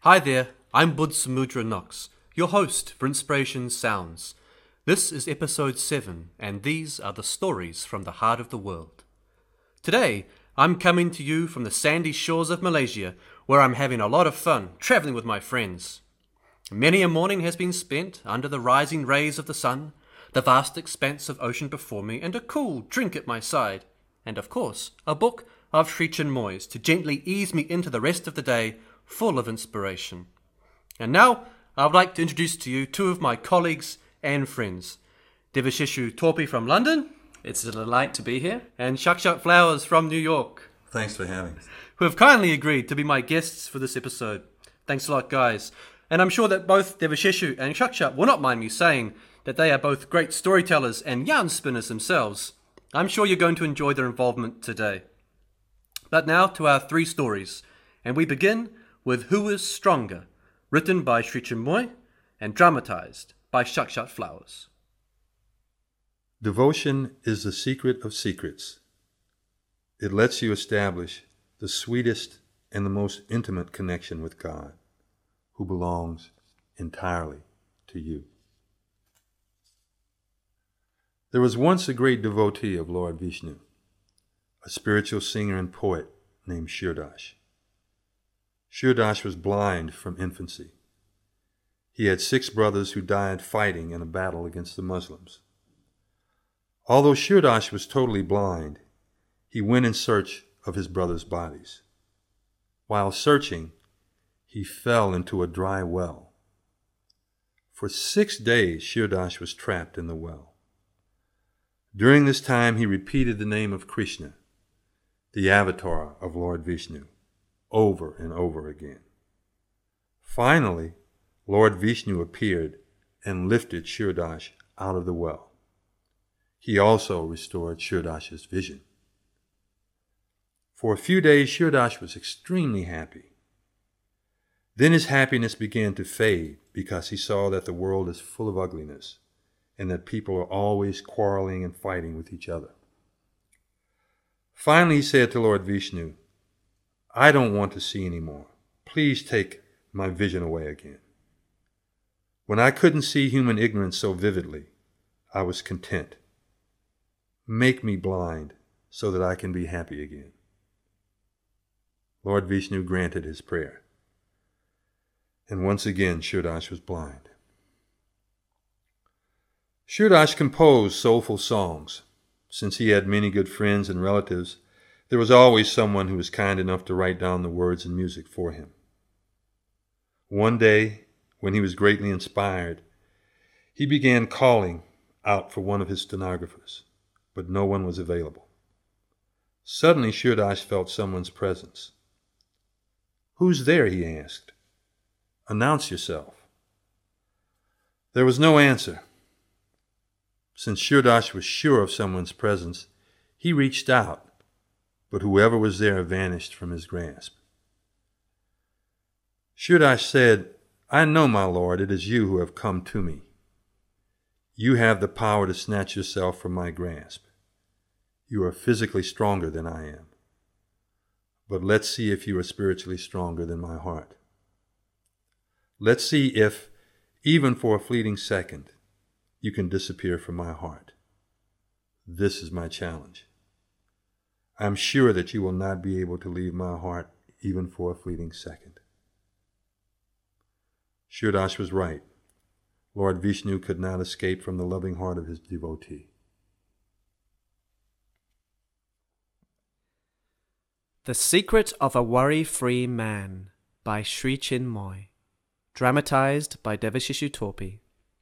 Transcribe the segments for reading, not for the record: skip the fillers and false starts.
Hi there, I'm Bud Samudra Knox, your host for Inspiration Sounds. This is episode 7, and these are the stories from the heart of the world. Today, I'm coming to you from the sandy shores of Malaysia, where I'm having a lot of fun travelling with my friends. Many a morning has been spent under the rising rays of the sun, the vast expanse of ocean before me, and a cool drink at my side, and of course, a book of Sri Chinmoy's to gently ease me into the rest of the day, full of inspiration. And now, I would like to introduce to you two of my colleagues and friends, Devashishu Torpy from London. It's a delight to be here. And Shakshat Flowers from New York. Thanks for having me. Who have kindly agreed to be my guests for this episode. Thanks a lot, guys. And I'm sure that both Devashishu and Shakshat will not mind me saying that they are both great storytellers and yarn spinners themselves. I'm sure you're going to enjoy their involvement today. But now to our three stories, and we begin with Who is Stronger, written by Sri Chinmoy and dramatized by Shakshat Flowers. Devotion is the secret of secrets. It lets you establish the sweetest and the most intimate connection with God, who belongs entirely to you. There was once a great devotee of Lord Vishnu, a spiritual singer and poet named Shirdash. Shirdash was blind from infancy. He had 6 brothers who died fighting in a battle against the Muslims. Although Shirdash was totally blind, he went in search of his brothers' bodies. While searching, he fell into a dry well. For 6 days, Shirdash was trapped in the well. During this time, he repeated the name of Krishna, the avatar of Lord Vishnu, over and over again. Finally, Lord Vishnu appeared and lifted Shirdash out of the well. He also restored Shirdash's vision. For a few days, Shirdash was extremely happy. Then his happiness began to fade because he saw that the world is full of ugliness and that people are always quarreling and fighting with each other. Finally, he said to Lord Vishnu, "I don't want to see anymore. Please take my vision away again. When I couldn't see human ignorance so vividly, I was content. Make me blind so that I can be happy again." Lord Vishnu granted his prayer. And once again, Shirdash was blind. Shirdash composed soulful songs. Since he had many good friends and relatives, there was always someone who was kind enough to write down the words and music for him. One day, when he was greatly inspired, he began calling out for one of his stenographers, but no one was available. Suddenly, Shirdash felt someone's presence. "Who's there?" he asked. "Announce yourself." There was no answer. Since Shirdash was sure of someone's presence, he reached out, but whoever was there vanished from his grasp. Shirdash said, "I know, my lord, it is you who have come to me. You have the power to snatch yourself from my grasp. You are physically stronger than I am. But let's see if you are spiritually stronger than my heart. Let's see if, even for a fleeting second, you can disappear from my heart. This is my challenge. I am sure that you will not be able to leave my heart even for a fleeting second." Shirdash was right. Lord Vishnu could not escape from the loving heart of his devotee. The Secret of a Worry-Free Man by Sri Chinmoy, dramatized by Devashishu Torpy.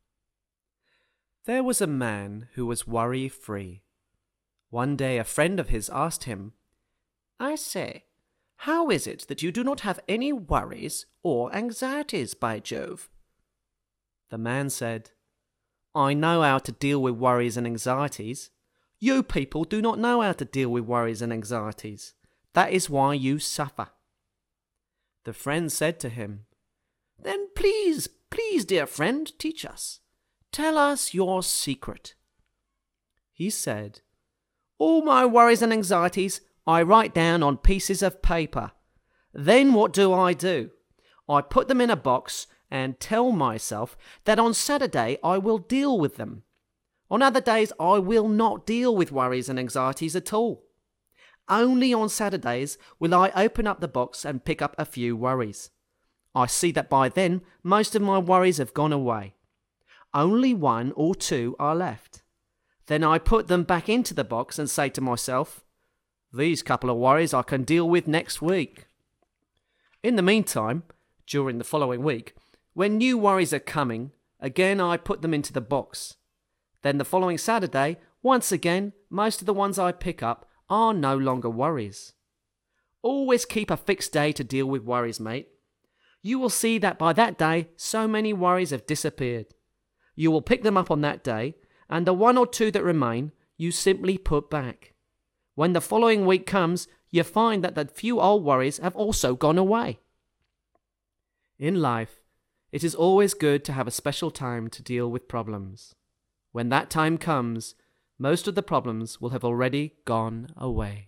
There was a man who was worry-free. One day a friend of his asked him, "I say, how is it that you do not have any worries or anxieties, by Jove?" The man said, "I know how to deal with worries and anxieties. You people do not know how to deal with worries and anxieties. That is why you suffer." The friend said to him, "Then please, dear friend, teach us. Tell us your secret." He said, "All my worries and anxieties I write down on pieces of paper. Then what do? I put them in a box and tell myself that on Saturday I will deal with them. On other days I will not deal with worries and anxieties at all. Only on Saturdays will I open up the box and pick up a few worries. I see that by then most of my worries have gone away. Only 1 or 2 are left. Then I put them back into the box and say to myself, these couple of worries I can deal with next week. In the meantime, during the following week, when new worries are coming, again I put them into the box. Then the following Saturday, once again, most of the ones I pick up are no longer worries. Always keep a fixed day to deal with worries, mate. You will see that by that day, so many worries have disappeared. You will pick them up on that day, and the 1 or 2 that remain, you simply put back. When the following week comes, you find that the few old worries have also gone away. In life, it is always good to have a special time to deal with problems. When that time comes, most of the problems will have already gone away.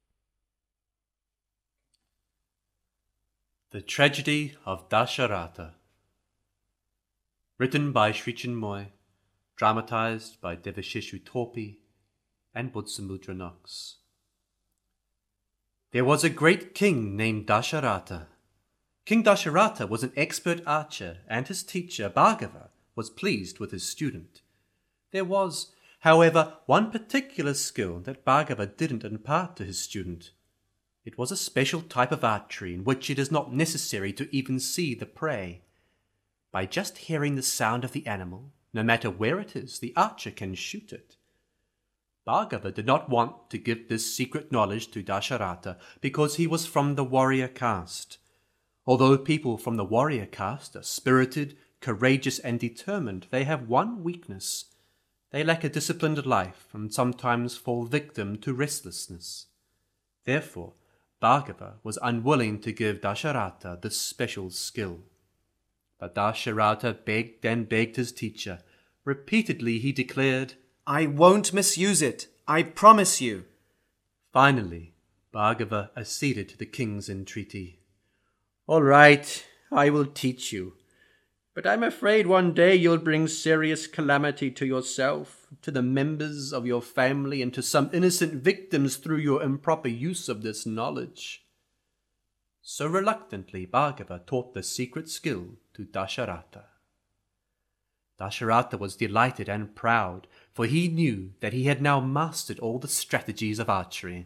The Tragedy of Dasharatha. Written by Sri Chinmoy, dramatized by Devashishu Torpi and Budsamudra Knox. There was a great king named Dasharatha. King Dasharatha was an expert archer, and his teacher, Bhargava, was pleased with his student. There was, however, one particular skill that Bhargava didn't impart to his student. It was a special type of archery in which it is not necessary to even see the prey. By just hearing the sound of the animal, no matter where it is, the archer can shoot it. Bhargava did not want to give this secret knowledge to Dasharatha because he was from the warrior caste. Although people from the warrior caste are spirited, courageous, and determined, they have one weakness. They lack a disciplined life and sometimes fall victim to restlessness. Therefore, Bhargava was unwilling to give Dasharatha this special skill. But Dasharatha begged and begged his teacher. Repeatedly he declared, I won't misuse it, I promise you. Finally, Bhargava acceded to the king's entreaty. All right, I will teach you. But I'm afraid one day you'll bring serious calamity to yourself, to the members of your family, and to some innocent victims through your improper use of this knowledge. So reluctantly Bhargava taught the secret skill to Dasharatha. Dasharatha was delighted and proud, for he knew that he had now mastered all the strategies of archery.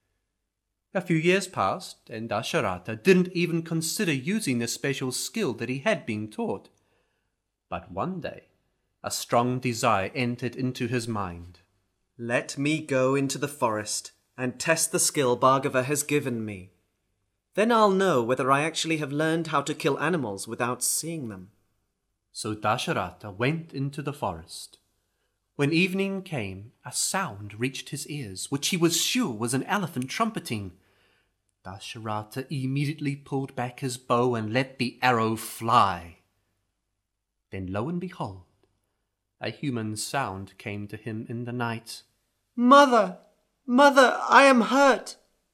A few years passed, and Dasharatha didn't even consider using the special skill that he had been taught. But one day, a strong desire entered into his mind. Let me go into the forest and test the skill Bhargava has given me. Then I'll know whether I actually have learned how to kill animals without seeing them. So Dasharatha went into the forest. When evening came, a sound reached his ears, which he was sure was an elephant trumpeting. Dasharatha immediately pulled back his bow and let the arrow fly. Then lo and behold, a human sound came to him in the night. Mother! Mother, I am hurt!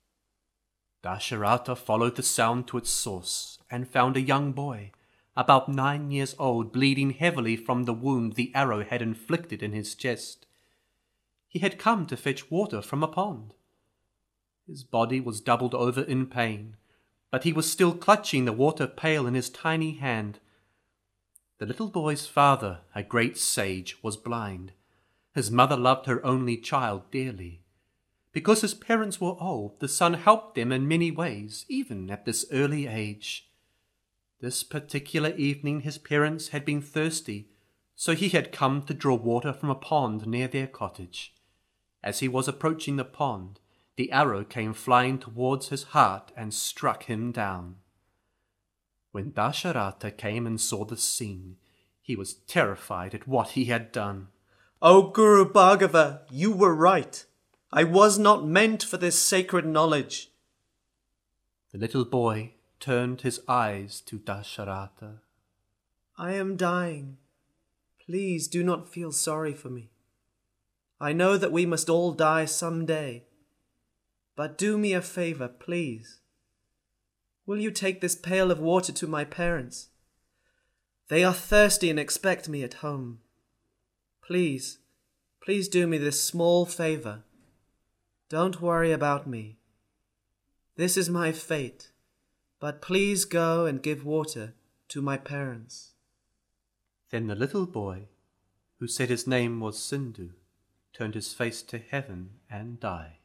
Dasharatha followed the sound to its source and found a young boy, about 9 years old, bleeding heavily from the wound the arrow had inflicted in his chest. He had come to fetch water from a pond. His body was doubled over in pain, but he was still clutching the water pail in his tiny hand. The little boy's father, a great sage, was blind. His mother loved her only child dearly. Because his parents were old, the son helped them in many ways, even at this early age. This particular evening his parents had been thirsty, so he had come to draw water from a pond near their cottage. As he was approaching the pond, the arrow came flying towards his heart and struck him down. When Dasharatha came and saw the scene, he was terrified at what he had done. O Guru Bhargava, you were right. I was not meant for this sacred knowledge. The little boy turned his eyes to Dasharatha. I am dying. Please do not feel sorry for me. I know that we must all die some day. But do me a favor, please. Will you take this pail of water to my parents? They are thirsty and expect me at home. Please do me this small favor. Don't worry about me. This is my fate, but please go and give water to my parents." Then the little boy, who said his name was Sindhu, turned his face to heaven and died.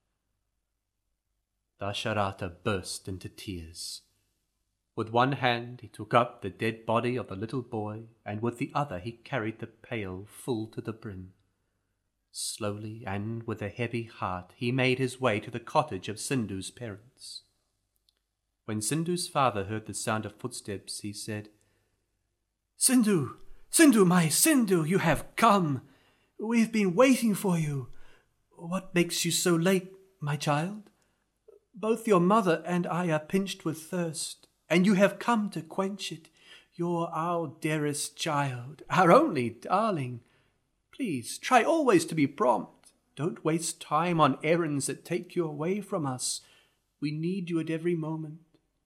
Dasharatha burst into tears. With one hand he took up the dead body of the little boy, and with the other he carried the pail full to the brim. Slowly and with a heavy heart he made his way to the cottage of Sindhu's parents. When Sindhu's father heard the sound of footsteps, he said, "Sindhu, Sindhu, my Sindhu, you have come. We've been waiting for you. What makes you so late, my child? Both your mother and I are pinched with thirst, and you have come to quench it. You're our dearest child, our only darling. Please try always to be prompt. Don't waste time on errands that take you away from us. We need you at every moment."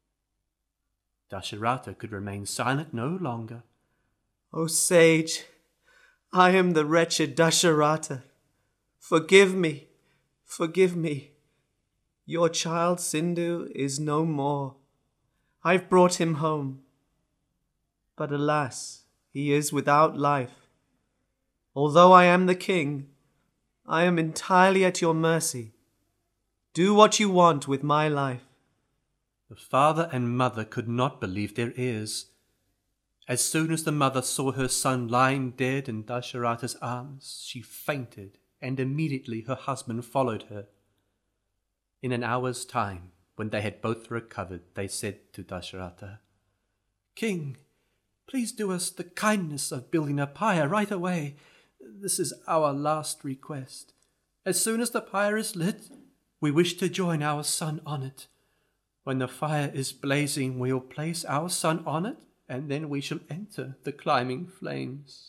Dasharatha could remain silent no longer. "O sage, I am the wretched Dasharatha. Forgive me, forgive me. Your child Sindhu is no more. I've brought him home. But alas, he is without life. Although I am the king, I am entirely at your mercy. Do what you want with my life." The father and mother could not believe their ears. As soon as the mother saw her son lying dead in Dasharatha's arms, she fainted, and immediately her husband followed her. In an hour's time, when they had both recovered, they said to Dasharatha, "King, please do us the kindness of building a pyre right away. This is our last request. As soon as the pyre is lit, we wish to join our son on it. When the fire is blazing, we'll place our son on it, and then we shall enter the climbing flames."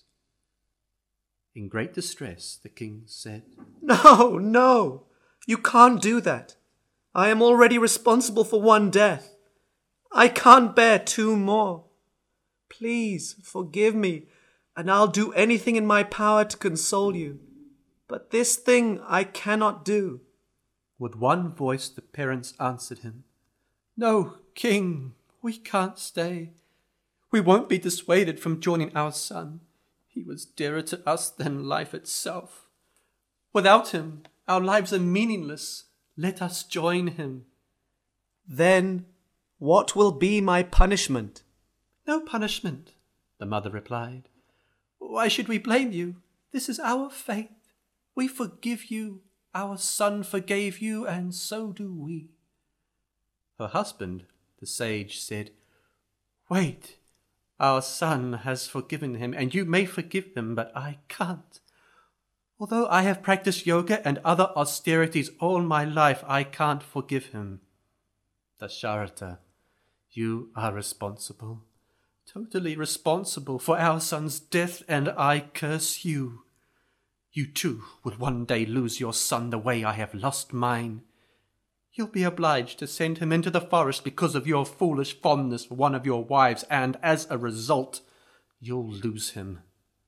In great distress, the king said, "No, no, you can't do that. I am already responsible for one death. I can't bear two more. Please forgive me, and I'll do anything in my power to console you. But this thing I cannot do." With one voice the parents answered him, "No, king, we can't stay. We won't be dissuaded from joining our son. He was dearer to us than life itself. Without him, our lives are meaningless. Let us join him." "Then what will be my punishment?" "No punishment," the mother replied. "Why should we blame you? This is our fate. We forgive you. Our son forgave you, and so do we." Her husband, the sage, said, "Wait. Our son has forgiven him, and you may forgive him, but I can't. Although I have practiced yoga and other austerities all my life, I can't forgive him. Dasharatha, you are responsible, totally responsible for our son's death, and I curse you. You too will one day lose your son the way I have lost mine. You'll be obliged to send him into the forest because of your foolish fondness for one of your wives, and as a result, you'll lose him."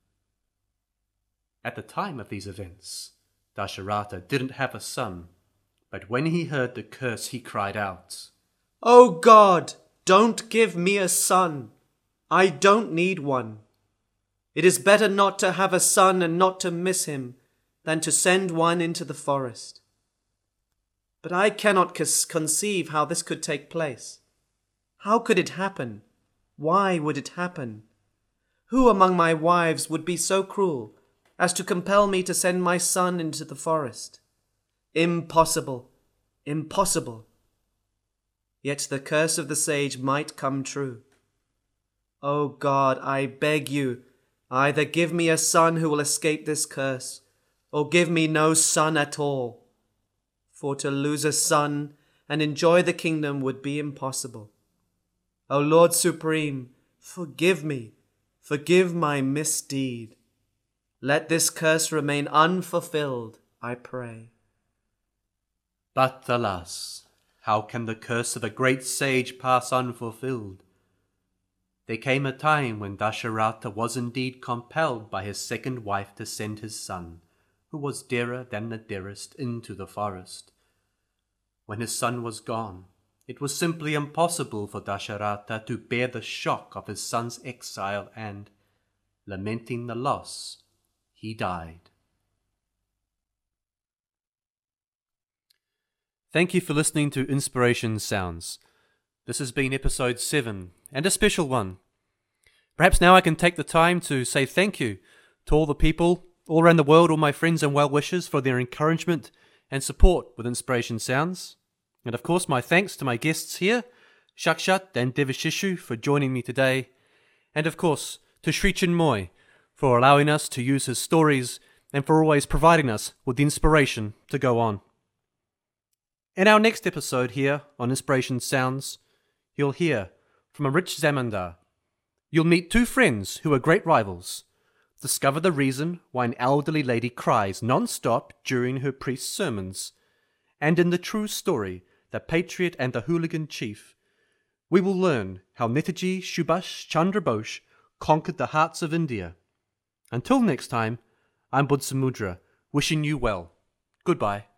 At the time of these events, Dasharatha didn't have a son, but when he heard the curse, he cried out, "O God, don't give me a son. I don't need one. It is better not to have a son and not to miss him than to send one into the forest. But I cannot conceive how this could take place. How could it happen? Why would it happen? Who among my wives would be so cruel as to compel me to send my son into the forest? Impossible, impossible. Yet the curse of the sage might come true. O God, I beg you, either give me a son who will escape this curse, or give me no son at all. For to lose a son and enjoy the kingdom would be impossible. O Lord Supreme, forgive me, forgive my misdeed. Let this curse remain unfulfilled, I pray." But alas, how can the curse of a great sage pass unfulfilled? There came a time when Dasharata was indeed compelled by his second wife to send his son, who was dearer than the dearest, into the forest. When his son was gone, it was simply impossible for Dasharata to bear the shock of his son's exile and, lamenting the loss, he died. Thank you for listening to Inspiration Sounds. This has been episode 7, and a special one. Perhaps now I can take the time to say thank you to all the people all around the world, all my friends and well-wishers, for their encouragement and support with Inspiration Sounds. And of course, my thanks to my guests here, Shakshat and Devashishu, for joining me today. And of course, to Sri Chinmoy for allowing us to use his stories and for always providing us with the inspiration to go on. In our next episode here on Inspiration Sounds, you'll hear from a rich Zamindar. You'll meet two friends who are great rivals. Discover the reason why an elderly lady cries non-stop during her priest's sermons. And in the true story, The Patriot and the Hooligan Chief, we will learn how Netaji Subhash Chandra Bose conquered the hearts of India. Until next time, I'm Budsamudra, wishing you well. Goodbye.